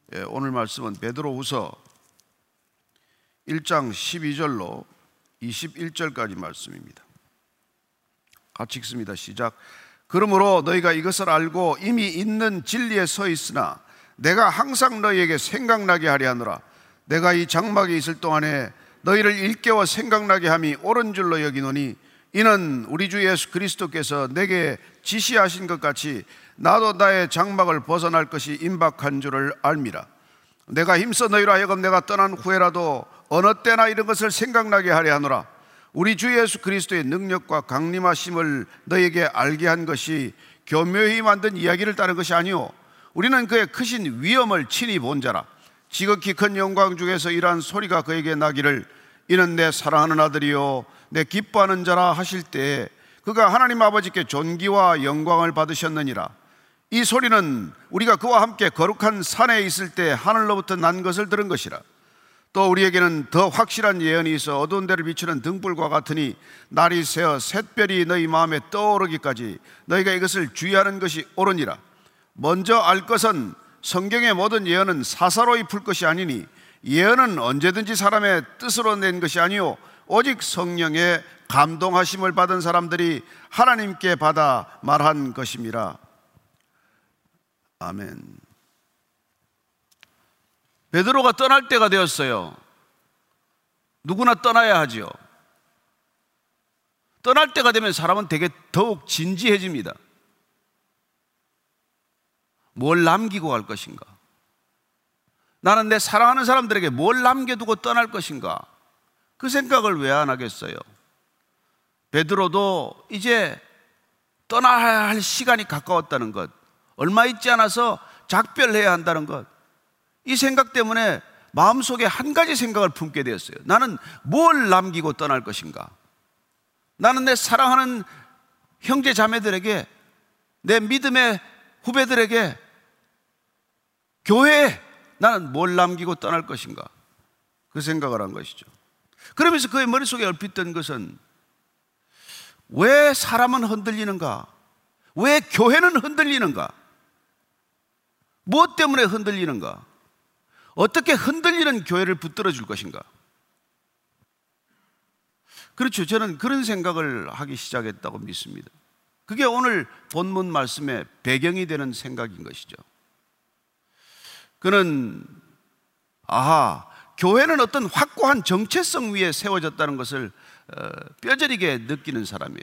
오늘 말씀은 베드로후서 1장 12절로 21절까지 말씀입니다. 같이 읽습니다. 시작. 그러므로 너희가 이것을 알고 이미 있는 진리에 서 있으나 내가 항상 너희에게 생각나게 하려 하노라. 내가 이 장막에 있을 동안에 너희를 일깨워 생각나게 함이 옳은 줄로 여기노니 이는 우리 주 예수 그리스도께서 내게 지시하신 것 같이 나도 나의 장막을 벗어날 것이 임박한 줄을 알미라. 내가 힘써 너희로 하여금 내가 떠난 후에라도 어느 때나 이런 것을 생각나게 하려 하노라. 우리 주 예수 그리스도의 능력과 강림하심을 너희에게 알게 한 것이 교묘히 만든 이야기를 따른 것이 아니오. 우리는 그의 크신 위엄을 친히 본 자라. 지극히 큰 영광 중에서 이러한 소리가 그에게 나기를 이는 내 사랑하는 아들이요 내 기뻐하는 자라 하실 때에 그가 하나님 아버지께 존귀와 영광을 받으셨느니라. 이 소리는 우리가 그와 함께 거룩한 산에 있을 때 하늘로부터 난 것을 들은 것이라. 또 우리에게는 더 확실한 예언이 있어 어두운 데를 비추는 등불과 같으니 날이 새어 샛별이 너희 마음에 떠오르기까지 너희가 이것을 주의하는 것이 옳으니라. 먼저 알 것은 성경의 모든 예언은 사사로이 풀 것이 아니니 예언은 언제든지 사람의 뜻으로 낸 것이 아니요 오직 성령의 감동하심을 받은 사람들이 하나님께 받아 말한 것임이라. 아멘. 베드로가 떠날 때가 되었어요. 누구나 떠나야 하지요. 떠날 때가 되면 사람은 되게 더욱 진지해집니다. 뭘 남기고 갈 것인가? 나는 내 사랑하는 사람들에게 뭘 남겨두고 떠날 것인가? 그 생각을 왜 안 하겠어요? 베드로도 이제 떠나야 할 시간이 가까웠다는 것, 얼마 있지 않아서 작별해야 한다는 것, 이 생각 때문에 마음속에 한 가지 생각을 품게 되었어요. 나는 뭘 남기고 떠날 것인가? 나는 내 사랑하는 형제 자매들에게, 내 믿음의 후배들에게, 교회에 나는 뭘 남기고 떠날 것인가? 그 생각을 한 것이죠. 그러면서 그의 머릿속에 얼핏 든 것은 왜 사람은 흔들리는가? 왜 교회는 흔들리는가? 무엇 때문에 흔들리는가? 어떻게 흔들리는 교회를 붙들어 줄 것인가? 그렇죠. 저는 그런 생각을 하기 시작했다고 믿습니다. 그게 오늘 본문 말씀의 배경이 되는 생각인 것이죠. 그는 교회는 어떤 확고한 정체성 위에 세워졌다는 것을 뼈저리게 느끼는 사람이에요.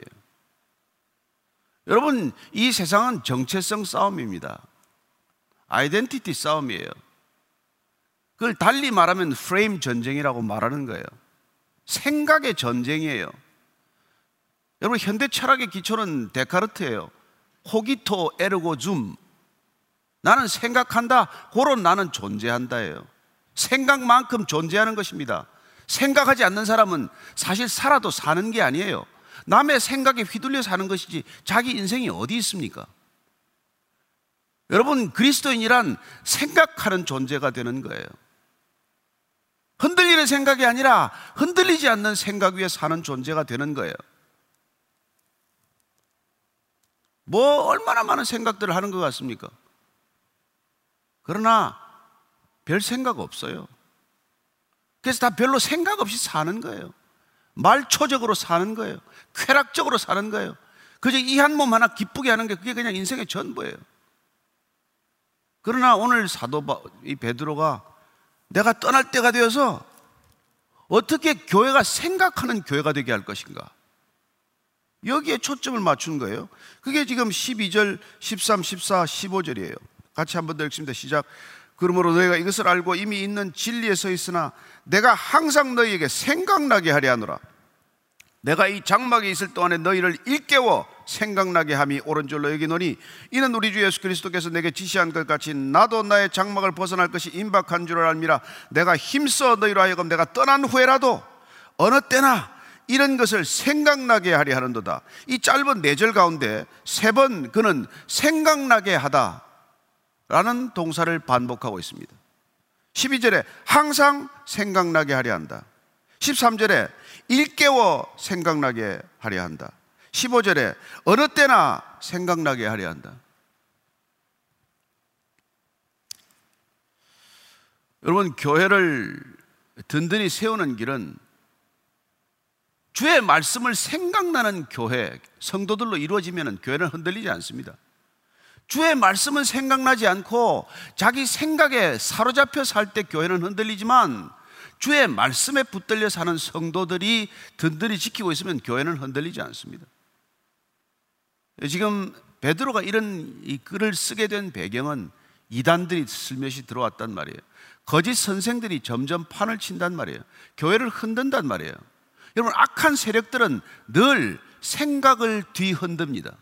여러분, 이 세상은 정체성 싸움입니다. 아이덴티티 싸움이에요. 그걸 달리 말하면 프레임 전쟁이라고 말하는 거예요. 생각의 전쟁이에요. 여러분, 현대 철학의 기초는 데카르트예요. 호기토 에르고 줌. 나는 생각한다, 고로 나는 존재한다예요. 생각만큼 존재하는 것입니다. 생각하지 않는 사람은 사실 살아도 사는 게 아니에요. 남의 생각에 휘둘려 사는 것이지 자기 인생이 어디 있습니까? 여러분, 그리스도인이란 생각하는 존재가 되는 거예요. 흔들리는 생각이 아니라 흔들리지 않는 생각 위에 사는 존재가 되는 거예요. 얼마나 많은 생각들을 하는 것 같습니까? 그러나 별 생각 없어요. 그래서 다 별로 생각 없이 사는 거예요. 말초적으로 사는 거예요. 쾌락적으로 사는 거예요. 그저 이 한 몸 하나 기쁘게 하는 게 그게 그냥 인생의 전부예요. 그러나 오늘 이 베드로가 내가 떠날 때가 되어서 어떻게 교회가 생각하는 교회가 되게 할 것인가, 여기에 초점을 맞춘 거예요. 그게 지금 12절, 13, 14, 15절이에요. 같이 한번 더 읽습니다. 시작. 그러므로 너희가 이것을 알고 이미 있는 진리에 서 있으나 내가 항상 너희에게 생각나게 하려 하노라. 내가 이 장막에 있을 동안에 너희를 일깨워 생각나게 함이 옳은 줄로 여기노니 이는 우리 주 예수 그리스도께서 내게 지시한 것 같이 나도 나의 장막을 벗어날 것이 임박한 줄을 알미라. 내가 힘써 너희로 하여금 내가 떠난 후에라도 어느 때나 이런 것을 생각나게 하려 하는도다. 이 짧은 4절 가운데 3번 그는 생각나게 하다 라는 동사를 반복하고 있습니다. 12절에 항상 생각나게 하려 한다. 13절에 일깨워 생각나게 하려 한다. 15절에 어느 때나 생각나게 하려 한다. 여러분, 교회를 든든히 세우는 길은 주의 말씀을 생각나는 교회, 성도들로 이루어지면 교회는 흔들리지 않습니다. 주의 말씀은 생각나지 않고 자기 생각에 사로잡혀 살 때 교회는 흔들리지만, 주의 말씀에 붙들려 사는 성도들이 든든히 지키고 있으면 교회는 흔들리지 않습니다. 지금 베드로가 이런 이 글을 쓰게 된 배경은 이단들이 슬며시 들어왔단 말이에요. 거짓 선생들이 점점 판을 친단 말이에요. 교회를 흔든단 말이에요. 여러분, 악한 세력들은 늘 생각을 뒤흔듭니다.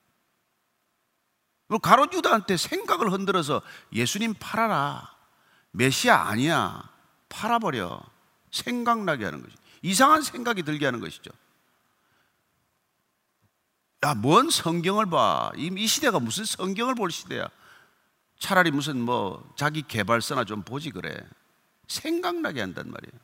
가롯 유다한테 생각을 흔들어서 예수님 팔아라, 메시아 아니야, 팔아버려, 생각나게 하는 것이죠. 이상한 생각이 들게 하는 것이죠. 야, 뭔 성경을 봐, 이 시대가 무슨 성경을 볼 시대야, 차라리 무슨 뭐 자기 개발서나 좀 보지 그래. 생각나게 한단 말이에요.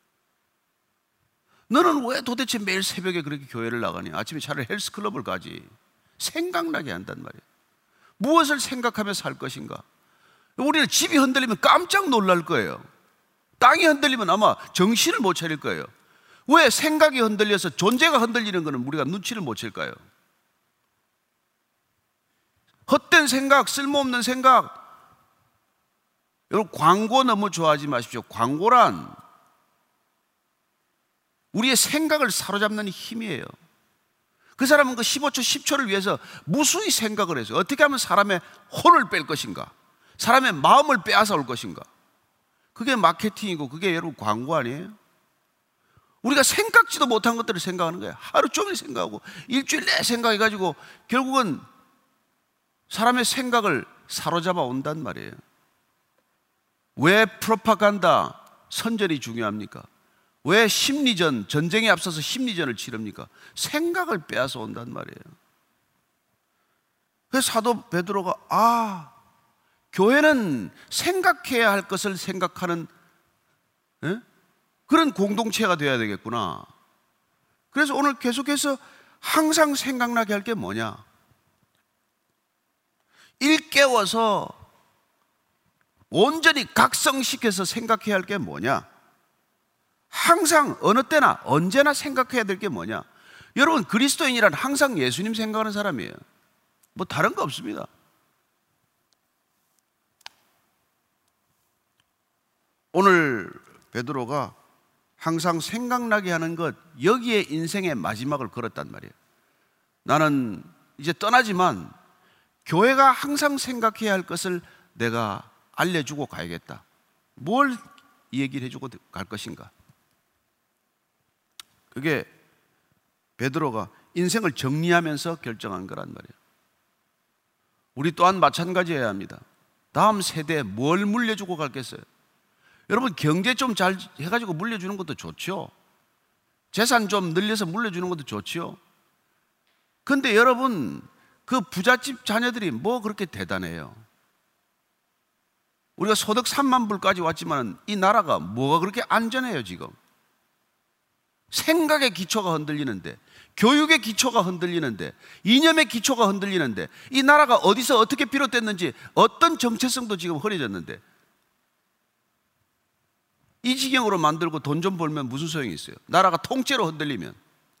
너는 왜 도대체 매일 새벽에 그렇게 교회를 나가니? 아침에 차라리 헬스클럽을 가지. 생각나게 한단 말이에요. 무엇을 생각하며 살 것인가? 우리는 집이 흔들리면 깜짝 놀랄 거예요. 땅이 흔들리면 아마 정신을 못 차릴 거예요. 왜? 생각이 흔들려서 존재가 흔들리는 것은 우리가 눈치를 못 챌까요? 헛된 생각, 쓸모없는 생각. 여러분, 광고 너무 좋아하지 마십시오. 광고란 우리의 생각을 사로잡는 힘이에요. 그 사람은 그 15초, 10초를 위해서 무수히 생각을 해서 어떻게 하면 사람의 혼을 뺄 것인가, 사람의 마음을 빼앗아 올 것인가. 그게 마케팅이고 그게 여러분 광고 아니에요? 우리가 생각지도 못한 것들을 생각하는 거예요. 하루 종일 생각하고 일주일 내내 생각해가지고 결국은 사람의 생각을 사로잡아 온단 말이에요. 왜 프로파간다, 선전이 중요합니까? 왜 심리전, 전쟁에 앞서서 심리전을 치릅니까? 생각을 빼앗아 온단 말이에요. 그래서 사도 베드로가 교회는 생각해야 할 것을 생각하는 그런 공동체가 되어야 되겠구나. 그래서 오늘 계속해서 항상 생각나게 할 게 뭐냐? 일깨워서 온전히 각성시켜서 생각해야 할 게 뭐냐? 항상 어느 때나 언제나 생각해야 될 게 뭐냐? 여러분, 그리스도인이란 항상 예수님 생각하는 사람이에요. 뭐 다른 거 없습니다. 오늘 베드로가 항상 생각나게 하는 것, 여기에 인생의 마지막을 걸었단 말이에요. 나는 이제 떠나지만 교회가 항상 생각해야 할 것을 내가 알려주고 가야겠다. 뭘 얘기를 해주고 갈 것인가? 그게 베드로가 인생을 정리하면서 결정한 거란 말이에요. 우리 또한 마찬가지여야 합니다. 다음 세대에 뭘 물려주고 갈겠어요? 여러분, 경제 좀 잘 해가지고 물려주는 것도 좋죠. 재산 좀 늘려서 물려주는 것도 좋죠. 근데 여러분, 그 부잣집 자녀들이 뭐 그렇게 대단해요? 우리가 소득 3만 불까지 왔지만 이 나라가 뭐가 그렇게 안전해요 지금? 생각의 기초가 흔들리는데, 교육의 기초가 흔들리는데, 이념의 기초가 흔들리는데, 이 나라가 어디서 어떻게 비롯됐는지 어떤 정체성도 지금 흐려졌는데, 이 지경으로 만들고 돈 좀 벌면 무슨 소용이 있어요? 나라가 통째로 흔들리면.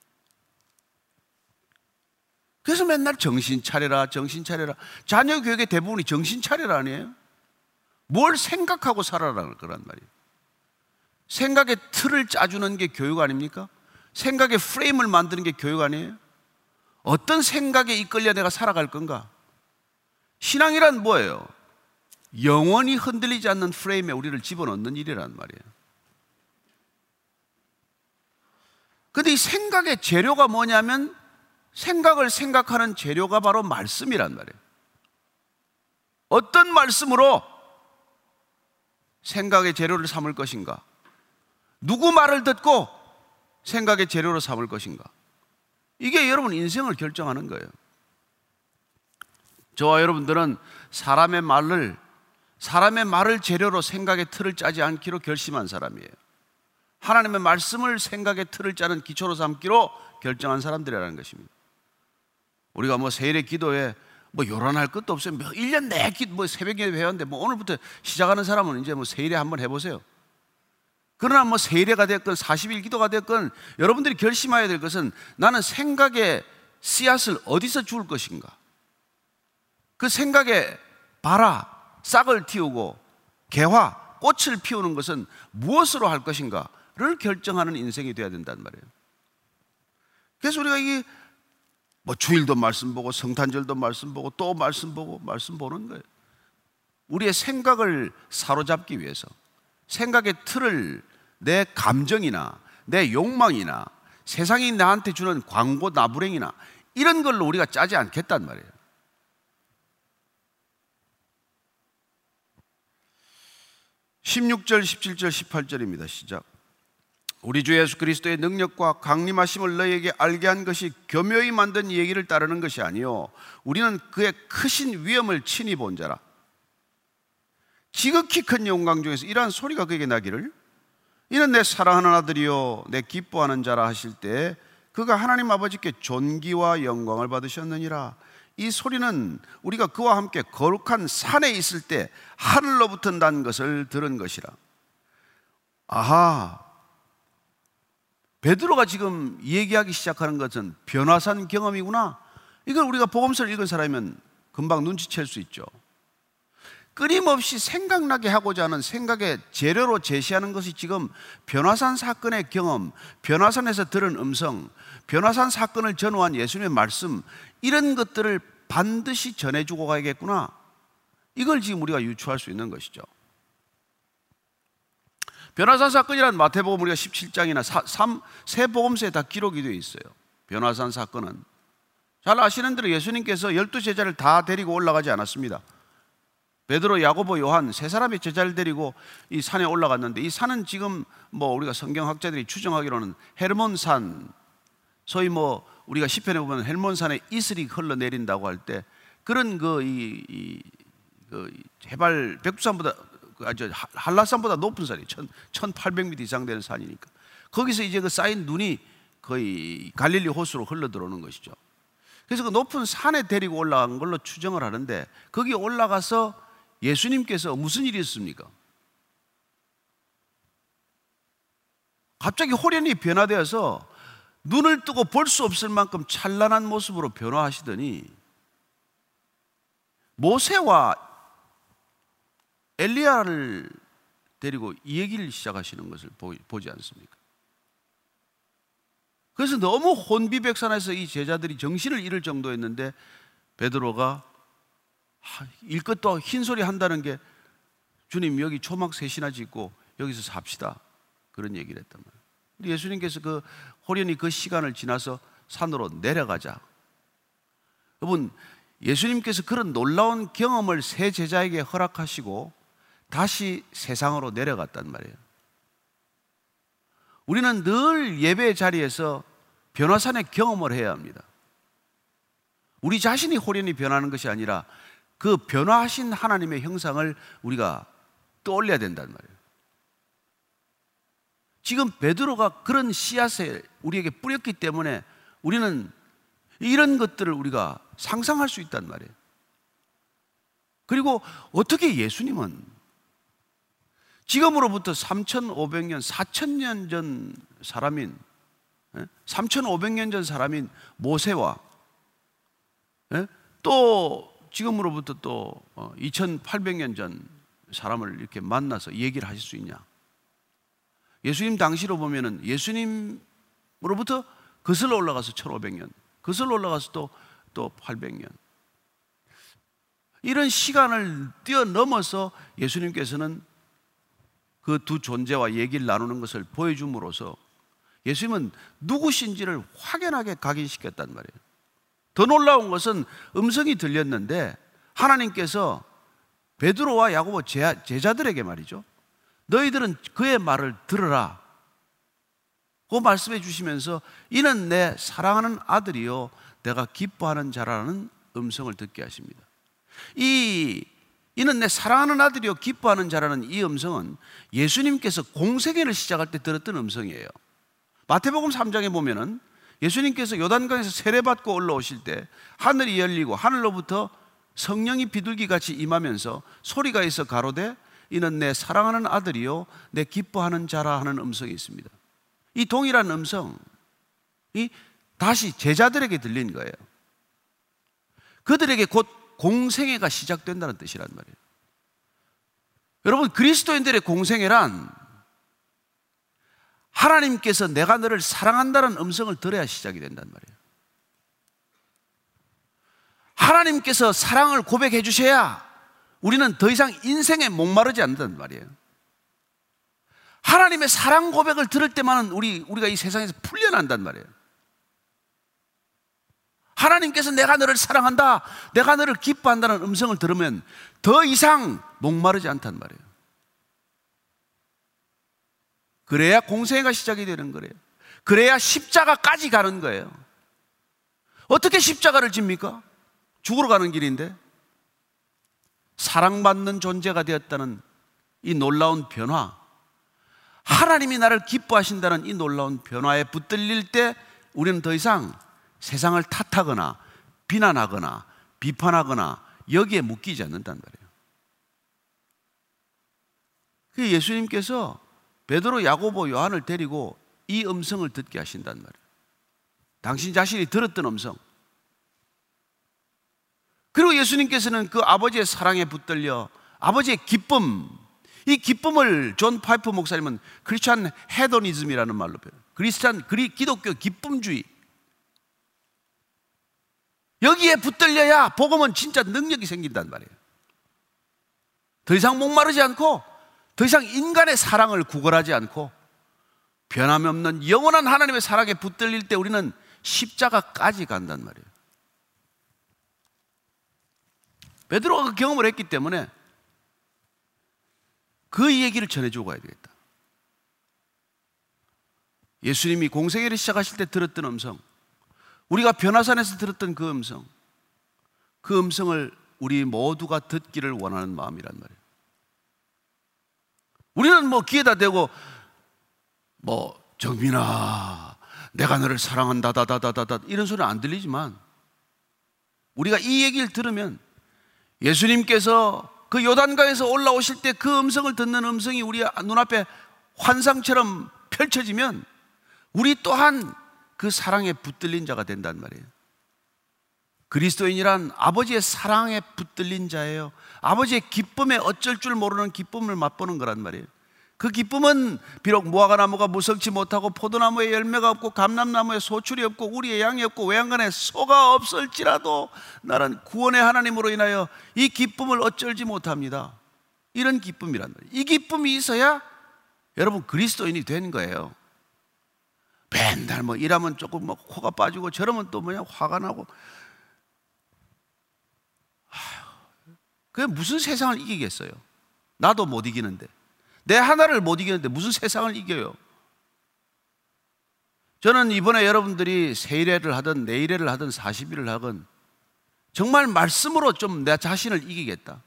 그래서 맨날 정신 차려라, 정신 차려라. 자녀 교육의 대부분이 정신 차려라 아니에요? 뭘 생각하고 살아라는 거란 말이에요. 생각의 틀을 짜주는 게 교육 아닙니까? 생각의 프레임을 만드는 게 교육 아니에요? 어떤 생각에 이끌려 내가 살아갈 건가? 신앙이란 뭐예요? 영원히 흔들리지 않는 프레임에 우리를 집어넣는 일이란 말이에요. 근데 이 생각의 재료가 뭐냐면, 생각을 생각하는 재료가 바로 말씀이란 말이에요. 어떤 말씀으로 생각의 재료를 삼을 것인가? 누구 말을 듣고 생각의 재료로 삼을 것인가? 이게 여러분 인생을 결정하는 거예요. 저와 여러분들은 사람의 말을 재료로 생각의 틀을 짜지 않기로 결심한 사람이에요. 하나님의 말씀을 생각의 틀을 짜는 기초로 삼기로 결정한 사람들이라는 것입니다. 우리가 뭐 세일의 기도에 뭐 요란할 것도 없어요. 1년 내기 뭐 새벽에 회원데 뭐 오늘부터 시작하는 사람은 이제 뭐 세일에 한번 해보세요. 그러나 뭐 세일회가 됐건 40일 기도가 됐건 여러분들이 결심해야 될 것은 나는 생각의 씨앗을 어디서 줄 것인가? 그 생각에 발아, 싹을 틔우고 개화, 꽃을 피우는 것은 무엇으로 할 것인가를 결정하는 인생이 되어야 된단 말이에요. 그래서 우리가 이 뭐 주일도 말씀 보고 성탄절도 말씀 보고 또 말씀 보고 말씀 보는 거예요. 우리의 생각을 사로잡기 위해서 생각의 틀을 내 감정이나 내 욕망이나 세상이 나한테 주는 광고 나부랭이나 이런 걸로 우리가 짜지 않겠단 말이에요. (16절) (17절) (18절입니다) 시작. 우리 주 예수 그리스도의 능력과 강림하심을 너희에게 알게 한 것이 교묘히 만든 얘기를 따르는 것이 아니요 우리는 그의 크신 위엄을 친히 본 자라. 지극히 큰 영광 중에서 이러한 소리가 그에게 나기를 이는 내 사랑하는 아들이요 내 기뻐하는 자라 하실 때 그가 하나님 아버지께 존귀와 영광을 받으셨느니라. 이 소리는 우리가 그와 함께 거룩한 산에 있을 때 하늘로부터 난 것을 들은 것이라. 아하, 베드로가 지금 얘기하기 시작하는 것은 변화산 경험이구나. 이걸 우리가 복음서를 읽은 사람이면 금방 눈치챌 수 있죠. 끊임없이 생각나게 하고자 하는 생각의 재료로 제시하는 것이 지금 변화산 사건의 경험, 변화산에서 들은 음성, 변화산 사건을 전후한 예수님의 말씀, 이런 것들을 반드시 전해주고 가야겠구나. 이걸 지금 우리가 유추할 수 있는 것이죠. 변화산 사건이란 마태복음 우리가 17장이나 세 복음서에 다 기록이 되어 있어요. 변화산 사건은 잘 아시는 대로 예수님께서 12 제자를 다 데리고 올라가지 않았습니다. 베드로, 야고보, 요한 세 사람의 제자를 데리고 이 산에 올라갔는데, 이 산은 지금 뭐 우리가 성경학자들이 추정하기로는 헬몬산, 소위 뭐 우리가 시편에 보면 헬몬산에 이슬이 흘러내린다고 할 때 그런 그 해발 백두산보다 한라산보다 높은 산이 1800m 이상 되는 산이니까 거기서 이제 그 쌓인 눈이 거의 갈릴리 호수로 흘러 들어오는 것이죠. 그래서 그 높은 산에 데리고 올라간 걸로 추정을 하는데, 거기 올라가서 예수님께서 무슨 일이 있습니까? 갑자기 호련히 변화되어서 눈을 뜨고 볼 수 없을 만큼 찬란한 모습으로 변화하시더니 모세와 엘리야를 데리고 이 얘기를 시작하시는 것을 보지 않습니까? 그래서 너무 혼비백산해서 이 제자들이 정신을 잃을 정도였는데, 베드로가 일 것도 흰소리 한다는 게 주님 여기 초막 3시나 짓고 여기서 삽시다, 그런 얘기를 했단 말이에요. 예수님께서 그 호련히 그 시간을 지나서 산으로 내려가자. 여러분, 예수님께서 그런 놀라운 경험을 세 제자에게 허락하시고 다시 세상으로 내려갔단 말이에요. 우리는 늘 예배 자리에서 변화산의 경험을 해야 합니다. 우리 자신이 호련히 변하는 것이 아니라 그 변화하신 하나님의 형상을 우리가 떠올려야 된단 말이에요. 지금 베드로가 그런 씨앗을 우리에게 뿌렸기 때문에 우리는 이런 것들을 우리가 상상할 수 있단 말이에요. 그리고 어떻게 예수님은 지금으로부터 3500년, 4000년 전 사람인 3500년 전 사람인 모세와 또 지금으로부터 또 2800년 전 사람을 이렇게 만나서 얘기를 하실 수 있냐? 예수님 당시로 보면은 예수님으로부터 거슬러 올라가서 1500년, 거슬러 올라가서 또 800년, 이런 시간을 뛰어넘어서 예수님께서는 그 두 존재와 얘기를 나누는 것을 보여줌으로써 예수님은 누구신지를 확연하게 각인시켰단 말이에요. 더 놀라운 것은 음성이 들렸는데 하나님께서 베드로와 야고보 제자들에게 말이죠, 너희들은 그의 말을 들으라, 그 말씀해 주시면서 이는 내 사랑하는 아들이요 내가 기뻐하는 자라는 음성을 듣게 하십니다. 이는 내 사랑하는 아들이요 기뻐하는 자라는 이 음성은 예수님께서 공생애를 시작할 때 들었던 음성이에요. 마태복음 3장에 보면은 예수님께서 요단강에서 세례받고 올라오실 때 하늘이 열리고 하늘로부터 성령이 비둘기같이 임하면서 소리가 있어 가로되 이는 내 사랑하는 아들이요 내 기뻐하는 자라 하는 음성이 있습니다. 이 동일한 음성이 다시 제자들에게 들린 거예요. 그들에게 곧 공생애가 시작된다는 뜻이란 말이에요. 여러분, 그리스도인들의 공생애란 하나님께서 내가 너를 사랑한다는 음성을 들어야 시작이 된단 말이에요. 하나님께서 사랑을 고백해 주셔야 우리는 더 이상 인생에 목마르지 않는단 말이에요. 하나님의 사랑 고백을 들을 때만은 우리가 이 세상에서 풀려난단 말이에요. 하나님께서 내가 너를 사랑한다, 내가 너를 기뻐한다는 음성을 들으면 더 이상 목마르지 않단 말이에요. 그래야 공생애가 시작이 되는 거예요. 그래야 십자가까지 가는 거예요. 어떻게 십자가를 집니까? 죽으러 가는 길인데. 사랑받는 존재가 되었다는 이 놀라운 변화, 하나님이 나를 기뻐하신다는 이 놀라운 변화에 붙들릴 때 우리는 더 이상 세상을 탓하거나 비난하거나 비판하거나 여기에 묶이지 않는단 말이에요. 그 예수님께서 베드로, 야고보, 요한을 데리고 이 음성을 듣게 하신단 말이에요. 당신 자신이 들었던 음성. 그리고 예수님께서는 그 아버지의 사랑에 붙들려 아버지의 기쁨, 이 기쁨을 존 파이프 목사님은 크리스찬 헤도니즘이라는 말로 표현해요. 기독교 기쁨주의. 여기에 붙들려야 복음은 진짜 능력이 생긴단 말이에요. 더 이상 목마르지 않고 더 이상 인간의 사랑을 구걸하지 않고 변함이 없는 영원한 하나님의 사랑에 붙들릴 때 우리는 십자가까지 간단 말이에요. 베드로가 그 경험을 했기 때문에 그 얘기를 전해주고 가야 되겠다. 예수님이 공생애를 시작하실 때 들었던 음성, 우리가 변화산에서 들었던 그 음성을 우리 모두가 듣기를 원하는 마음이란 말이에요. 우리는 뭐 귀에다 대고 정민아 내가 너를 사랑한다 다다다다다 이런 소리는 안 들리지만 우리가 이 얘기를 들으면 예수님께서 그 요단강에서 올라오실 때 그 음성을 듣는 음성이 우리 눈앞에 환상처럼 펼쳐지면 우리 또한 그 사랑에 붙들린 자가 된단 말이에요. 그리스도인이란 아버지의 사랑에 붙들린 자예요. 아버지의 기쁨에 어쩔 줄 모르는 기쁨을 맛보는 거란 말이에요. 그 기쁨은 비록 무화과나무가 무성치 못하고 포도나무에 열매가 없고 감람나무에 소출이 없고 우리의 양이 없고 외양간에 소가 없을지라도 나는 구원의 하나님으로 인하여 이 기쁨을 어쩔지 못합니다. 이런 기쁨이란 말이에요. 이 기쁨이 있어야 여러분 그리스도인이 된 거예요. 맨날 일하면 조금 코가 빠지고 저러면 또 화가 나고 그게 무슨 세상을 이기겠어요? 나도 못 이기는데, 내 하나를 못 이기는데 무슨 세상을 이겨요? 저는 이번에 여러분들이 세일회를 하든 내일회를 하든 40일을 하든 정말 말씀으로 좀 내 자신을 이기겠다.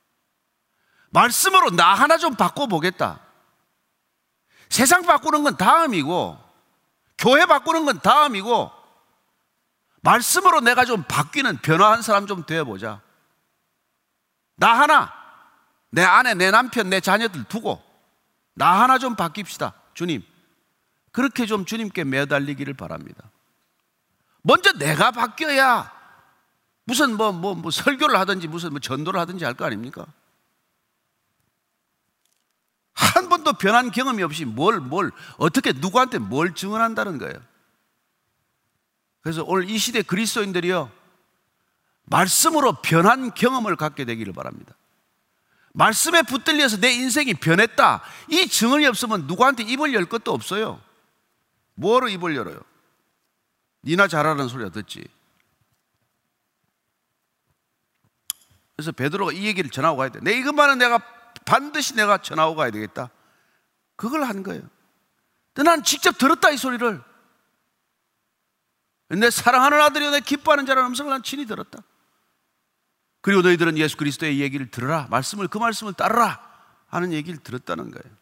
말씀으로 나 하나 좀 바꿔보겠다. 세상 바꾸는 건 다음이고 교회 바꾸는 건 다음이고 말씀으로 내가 좀 바뀌는 변화한 사람 좀 되어보자. 나 하나, 내 아내, 내 남편, 내 자녀들 두고 나 하나 좀 바뀝시다. 주님, 그렇게 좀 주님께 매달리기를 바랍니다. 먼저 내가 바뀌어야 무슨 설교를 하든지 무슨 전도를 하든지 할 거 아닙니까? 한 번도 변한 경험이 없이 어떻게 누구한테 뭘 증언한다는 거예요. 그래서 오늘 이 시대 그리스도인들이요, 말씀으로 변한 경험을 갖게 되기를 바랍니다. 말씀에 붙들려서 내 인생이 변했다, 이 증언이 없으면 누구한테 입을 열 것도 없어요. 뭐로 입을 열어요? 니나 잘하는 소리가 듣지. 그래서 베드로가 이 얘기를 전하고 가야 돼. 이것만은 내가 반드시 전하고 가야 되겠다. 그걸 한 거예요. 근데 난 직접 들었다, 이 소리를. 내 사랑하는 아들이요 내 기뻐하는 자라는 음성을 난 친히 들었다. 그리고 너희들은 예수 그리스도의 얘기를 들으라, 그 말씀을 따르라 하는 얘기를 들었다는 거예요.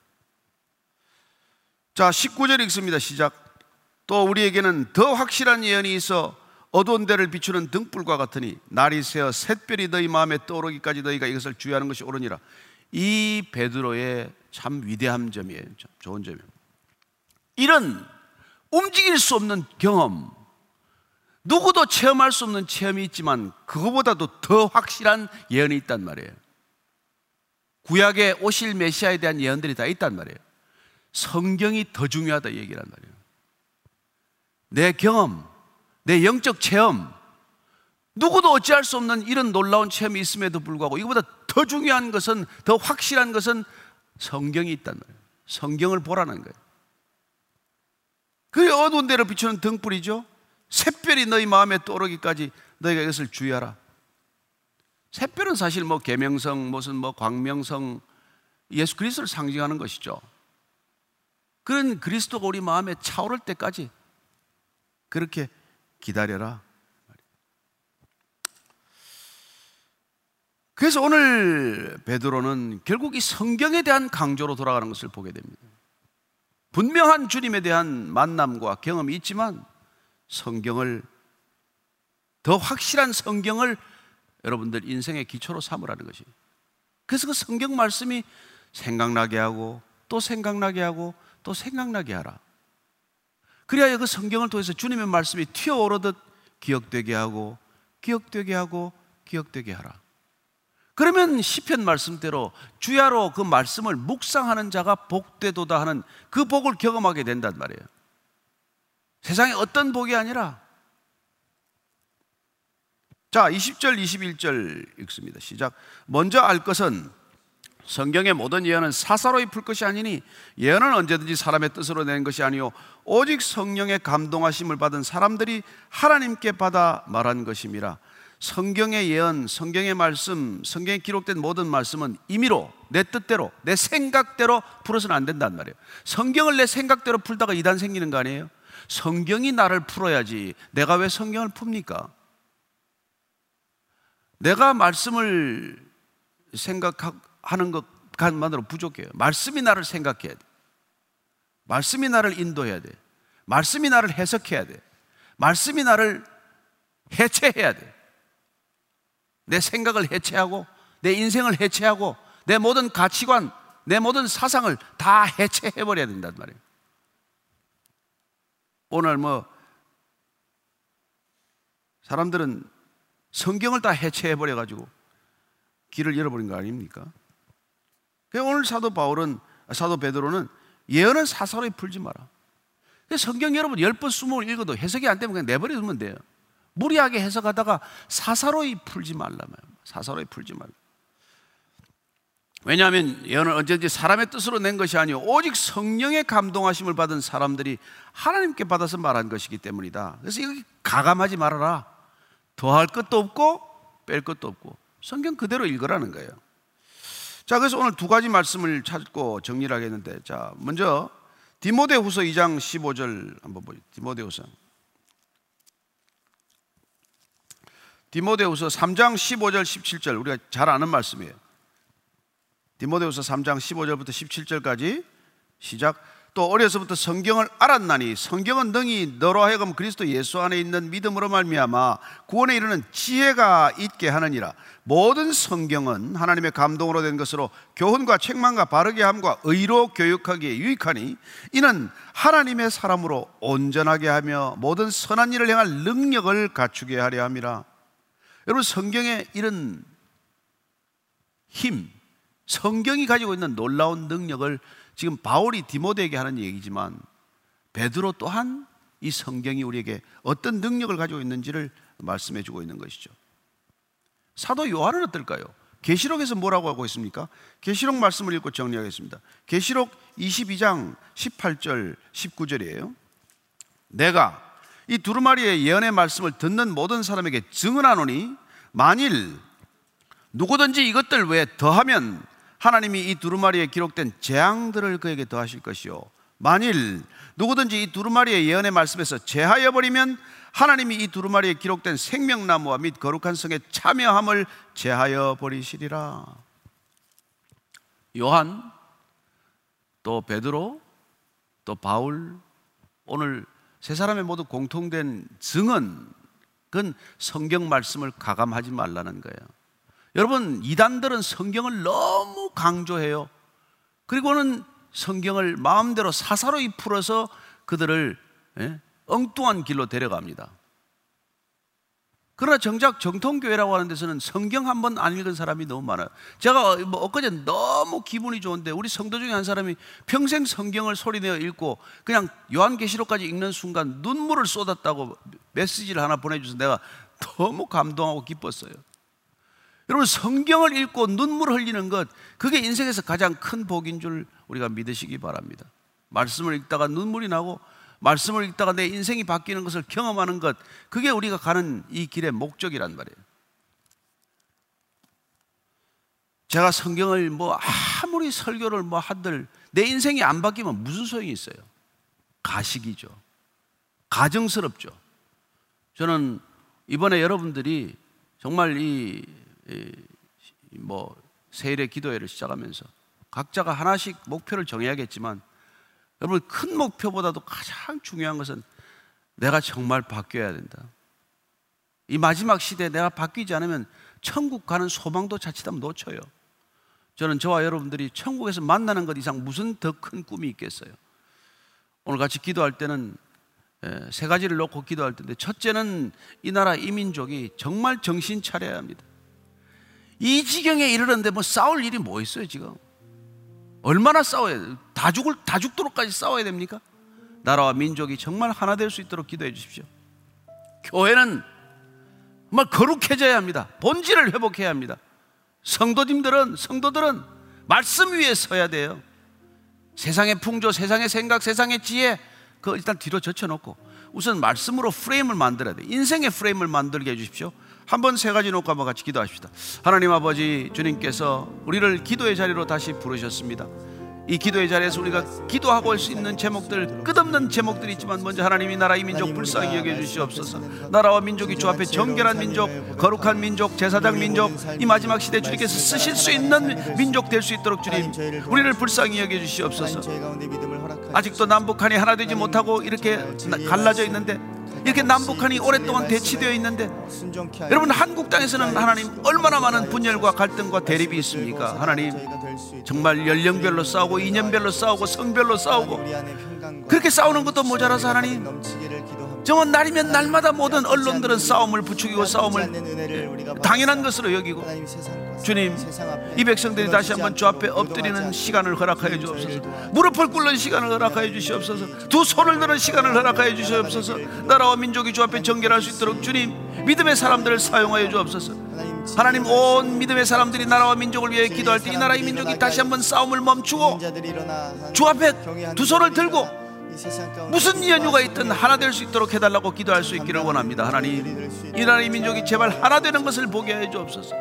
자, 19절 읽습니다. 시작. 또 우리에게는 더 확실한 예언이 있어 어두운 데를 비추는 등불과 같으니 날이 새어 샛별이 너희 마음에 떠오르기까지 너희가 이것을 주의하는 것이 옳으니라. 이 베드로의 참 위대한 점이에요. 참 좋은 점이에요. 이런 움직일 수 없는 경험, 누구도 체험할 수 없는 체험이 있지만 그거보다도 더 확실한 예언이 있단 말이에요. 구약에 오실 메시아에 대한 예언들이 다 있단 말이에요. 성경이 더 중요하다 이 얘기란 말이에요. 내 경험, 내 영적 체험, 누구도 어찌할 수 없는 이런 놀라운 체험이 있음에도 불구하고 이거보다 더 중요한 것은, 더 확실한 것은 성경이 있단 말이에요. 성경을 보라는 거예요. 그게 어두운 데를 비추는 등불이죠. 샛별이 너희 마음에 떠오르기까지 너희가 이것을 주의하라. 샛별은 사실 뭐 계명성, 무슨 뭐 광명성, 예수 그리스도를 상징하는 것이죠. 그런 그리스도가 우리 마음에 차오를 때까지 그렇게 기다려라. 그래서 오늘 베드로는 결국 이 성경에 대한 강조로 돌아가는 것을 보게 됩니다. 분명한 주님에 대한 만남과 경험이 있지만 성경을, 더 확실한 성경을 여러분들 인생의 기초로 삼으라는 것이에요. 그래서 그 성경 말씀이 생각나게 하고 또 생각나게 하고 또 생각나게 하라. 그래야 그 성경을 통해서 주님의 말씀이 튀어오르듯 기억되게 하고 기억되게 하고 기억되게 하라. 그러면 시편 말씀대로 주야로 그 말씀을 묵상하는 자가 복되도다 하는 그 복을 경험하게 된단 말이에요. 세상에 어떤 복이 아니라. 자, 20절 21절 읽습니다. 시작. 먼저 알 것은 성경의 모든 예언은 사사로이 풀 것이 아니니 예언은 언제든지 사람의 뜻으로 낸 것이 아니요 오직 성령의 감동하심을 받은 사람들이 하나님께 받아 말한 것임이라. 성경의 예언, 성경의 말씀, 성경에 기록된 모든 말씀은 임의로 내 뜻대로, 내 생각대로 풀어서는 안 된단 말이에요. 성경을 내 생각대로 풀다가 이단 생기는 거 아니에요? 성경이 나를 풀어야지 내가 왜 성경을 풉니까? 내가 말씀을 생각하는 것만으로 부족해요. 말씀이 나를 생각해야 돼. 말씀이 나를 인도해야 돼. 말씀이 나를 해석해야 돼. 말씀이 나를 해체해야 돼. 내 생각을 해체하고 내 인생을 해체하고 내 모든 가치관, 내 모든 사상을 다 해체해버려야 된단 말이에요. 오늘 뭐 사람들은 성경을 다 해체해버려가지고 길을 잃어버린 거 아닙니까? 오늘 사도 베드로는 예언은 사사로이 풀지 마라. 성경 여러분 10번, 20번 읽어도 해석이 안 되면 그냥 내버려두면 돼요. 무리하게 해석하다가 사사로이 풀지 말라면, 사사로이 풀지 말라. 왜냐하면 예언은 언제든지 사람의 뜻으로 낸 것이 아니요 오직 성령의 감동하심을 받은 사람들이 하나님께 받아서 말한 것이기 때문이다. 그래서 이거 가감하지 말아라. 더할 것도 없고 뺄 것도 없고 성경 그대로 읽으라는 거예요. 자, 그래서 오늘 두 가지 말씀을 찾고 정리를 하겠는데, 자, 먼저 디모데후서 2장 15절 한번 보죠. 디모데후서 3장 15절 17절 우리가 잘 아는 말씀이에요. 디모데후서 3장 15절부터 17절까지 시작. 또 어려서부터 성경을 알았나니 성경은 능히 너로 하여금 그리스도 예수 안에 있는 믿음으로 말미암아 구원에 이르는 지혜가 있게 하느니라. 모든 성경은 하나님의 감동으로 된 것으로 교훈과 책망과 바르게 함과 의로 교육하기에 유익하니 이는 하나님의 사람으로 온전하게 하며 모든 선한 일을 행할 능력을 갖추게 하려 함이라. 여러분, 성경에 이런 힘, 성경이 가지고 있는 놀라운 능력을 지금 바울이 디모데에게 하는 얘기지만 베드로 또한 이 성경이 우리에게 어떤 능력을 가지고 있는지를 말씀해 주고 있는 것이죠. 사도 요한은 어떨까요? 계시록에서 뭐라고 하고 있습니까? 계시록 말씀을 읽고 정리하겠습니다. 계시록 22장 18절 19절이에요. 내가 이 두루마리의 예언의 말씀을 듣는 모든 사람에게 증언하노니 만일 누구든지 이것들 외에 더하면 하나님이 이 두루마리에 기록된 재앙들을 그에게 더하실 것이요 만일 누구든지 이 두루마리의 예언의 말씀에서 제하여 버리면 하나님이 이 두루마리에 기록된 생명나무와 및 거룩한 성의 참여함을 제하여 버리시리라. 요한, 또 베드로, 또 바울, 오늘 세 사람의 모두 공통된 증언 그건 성경 말씀을 가감하지 말라는 거예요. 여러분, 이단들은 성경을 너무 강조해요. 그리고는 성경을 마음대로 사사로이 풀어서 그들을 엉뚱한 길로 데려갑니다. 그러나 정작 정통교회라고 하는 데서는 성경 한 번 안 읽은 사람이 너무 많아요. 제가 엊그제 너무 기분이 좋은데 우리 성도 중에 한 사람이 평생 성경을 소리내어 읽고 그냥 요한계시록까지 읽는 순간 눈물을 쏟았다고 메시지를 하나 보내줘서 내가 너무 감동하고 기뻤어요. 여러분, 성경을 읽고 눈물을 흘리는 것, 그게 인생에서 가장 큰 복인 줄 우리가 믿으시기 바랍니다. 말씀을 읽다가 눈물이 나고 말씀을 읽다가 내 인생이 바뀌는 것을 경험하는 것, 그게 우리가 가는 이 길의 목적이란 말이에요. 제가 성경을 아무리 설교를 한들 내 인생이 안 바뀌면 무슨 소용이 있어요? 가식이죠. 가증스럽죠. 저는 이번에 여러분들이 정말 세일의 기도회를 시작하면서 각자가 하나씩 목표를 정해야겠지만, 여러분, 큰 목표보다도 가장 중요한 것은 내가 정말 바뀌어야 된다. 이 마지막 시대에 내가 바뀌지 않으면 천국 가는 소망도 자칫하면 놓쳐요. 저는 저와 여러분들이 천국에서 만나는 것 이상 무슨 더 큰 꿈이 있겠어요. 오늘 같이 기도할 때는 세 가지를 놓고 기도할 텐데, 첫째는 이 나라 이 민족이 정말 정신 차려야 합니다. 이 지경에 이르는데 싸울 일이 뭐 있어요 지금? 얼마나 싸워야 돼요? 다 죽도록까지 싸워야 됩니까? 나라와 민족이 정말 하나 될 수 있도록 기도해 주십시오. 교회는 정말 거룩해져야 합니다. 본질을 회복해야 합니다. 성도들은 말씀 위에 서야 돼요. 세상의 풍조, 세상의 생각, 세상의 지혜, 그거 일단 뒤로 젖혀놓고 우선 말씀으로 프레임을 만들어야 돼요. 인생의 프레임을 만들게 해주십시오. 한번 세 가지 놓고 한번 같이 기도하십시다. 하나님 아버지, 주님께서 우리를 기도의 자리로 다시 부르셨습니다. 이 기도의 자리에서 우리가 기도하고 할 수 있는 제목들, 끝없는 제목들이 있지만 먼저 하나님이 나라 이 민족 불쌍히 여겨주시옵소서. 나라와 민족이 주 앞에 정결한 민족, 거룩한 민족, 제사장 민족, 이 마지막 시대 주님께서 쓰실 수 있는 민족 될 수 있도록 주님, 우리를 불쌍히 여겨주시옵소서. 아직도 남북한이 하나 되지 못하고 이렇게 갈라져 있는데, 이렇게 남북한이 오랫동안 대치되어 있는데, 여러분, 한국 땅에서는 하나님 얼마나 많은 분열과 갈등과 대립이 있습니까? 하나님, 정말 연령별로 싸우고 이념별로 싸우고 성별로 싸우고, 그렇게 싸우는 것도 모자라서 하나님, 정말 날이면 날마다 모든 언론들은 싸움을 부추기고 싸움을 당연한 것으로 여기고, 주님, 이 백성들이 다시 한번 주 앞에 엎드리는 시간을 허락하여 주옵소서. 무릎을 꿇는 시간을 허락하여 주시옵소서. 두 손을 드는 시간을 허락하여 주시옵소서. 나라와 민족이 주 앞에 정결할 수 있도록 주님, 믿음의 사람들을 사용하여 주옵소서. 하나님, 온 믿음의 사람들이 나라와 민족을 위해 기도할 때 이 나라 이 민족이 다시 한번 싸움을 멈추고 주 앞에 두 손을 들고 무슨 연유가 있든 하나 될 수 있도록 해달라고 기도할 수 있기를 원합니다. 하나님, 이 나라 이 민족이 제발 하나 되는 것을 보게 해 주옵소서.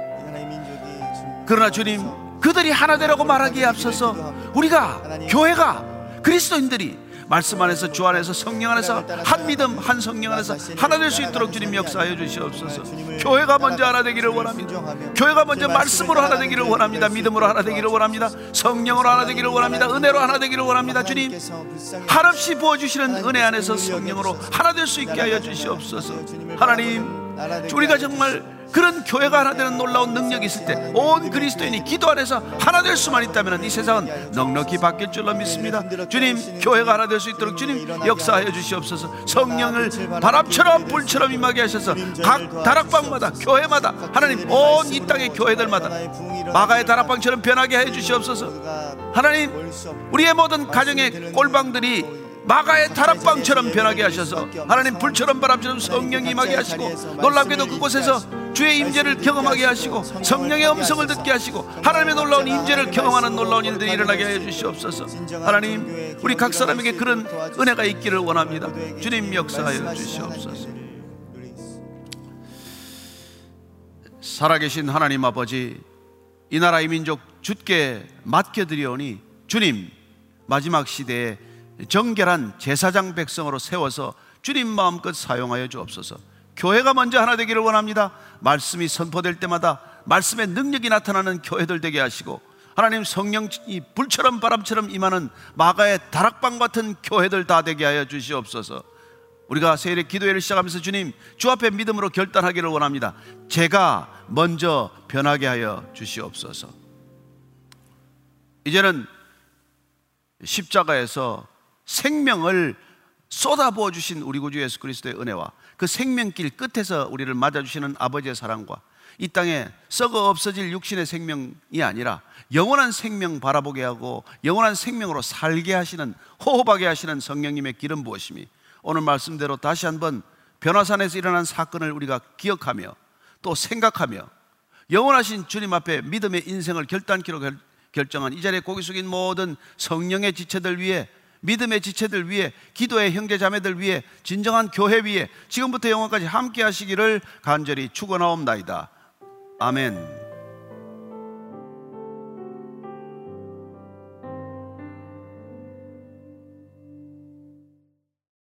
그러나 주님, 그들이 하나 되라고 말하기에 앞서서 우리가, 교회가, 그리스도인들이 말씀 안에서, 주 안에서, 성령 안에서, 한 믿음, 한 성령 안에서 하나 될 수 있도록 주님 역사하여 주시옵소서. 교회가 먼저 하나 되기를 원합니다. 교회가 먼저 말씀으로 하나 되기를 원합니다. 믿음으로 하나 되기를 원합니다. 성령으로 하나 되기를 원합니다. 은혜로 하나 되기를 원합니다. 주님, 한없이 부어주시는 은혜 안에서 성령으로 하나 될 수 있게 하여 주시옵소서. 하나님, 우리가 정말 그런 교회가 하나 되는 놀라운 능력이 있을 때 온 그리스도인이 기도 안에서 하나 될 수만 있다면 이 세상은 넉넉히 바뀔 줄로 믿습니다. 주님, 교회가 하나 될 수 있도록 주님 역사하여 주시옵소서. 성령을 바람처럼 불처럼 임하게 하셔서 각 다락방마다, 교회마다, 하나님, 온 이 땅의 교회들마다 마가의 다락방처럼 변하게 해 주시옵소서. 하나님, 우리의 모든 가정의 꼴방들이 마가의 다락방처럼 변하게 하셔서 하나님, 불처럼 바람처럼 성령이 임하게 하시고, 놀랍게도 그곳에서 주의 임재를 경험하게 하시고 성령의 음성을 듣게 하시고 하나님의 놀라운 임재를 경험하는 놀라운 일들이 일어나게 해 주시옵소서. 하나님, 우리 각 사람에게 그런 은혜가 있기를 원합니다. 주님 역사하여 주시옵소서. 살아계신 하나님 아버지, 이 나라 이 민족 주께 맡겨드리오니 주님, 마지막 시대에 정결한 제사장 백성으로 세워서 주님 마음껏 사용하여 주옵소서. 교회가 먼저 하나 되기를 원합니다. 말씀이 선포될 때마다 말씀의 능력이 나타나는 교회들 되게 하시고, 하나님, 성령이 불처럼 바람처럼 임하는 마가의 다락방 같은 교회들 다 되게 하여 주시옵소서. 우리가 새해의 기도회를 시작하면서 주님, 주 앞에 믿음으로 결단하기를 원합니다. 제가 먼저 변하게 하여 주시옵소서. 이제는 십자가에서 생명을 쏟아부어 주신 우리 구주 예수 그리스도의 은혜와 그 생명길 끝에서 우리를 맞아주시는 아버지의 사랑과 이 땅에 썩어 없어질 육신의 생명이 아니라 영원한 생명 바라보게 하고 영원한 생명으로 살게 하시는, 호흡하게 하시는 성령님의 기름 부으심이 오늘 말씀대로 다시 한번 변화산에서 일어난 사건을 우리가 기억하며 또 생각하며 영원하신 주님 앞에 믿음의 인생을 결단키로 결정한 이 자리에 고개 숙인 모든 성령의 지체들 위해, 믿음의 지체들 위해, 기도의 형제 자매들 위해, 진정한 교회 위에 지금부터 영원까지 함께 하시기를 간절히 축원하옵나이다. 아멘.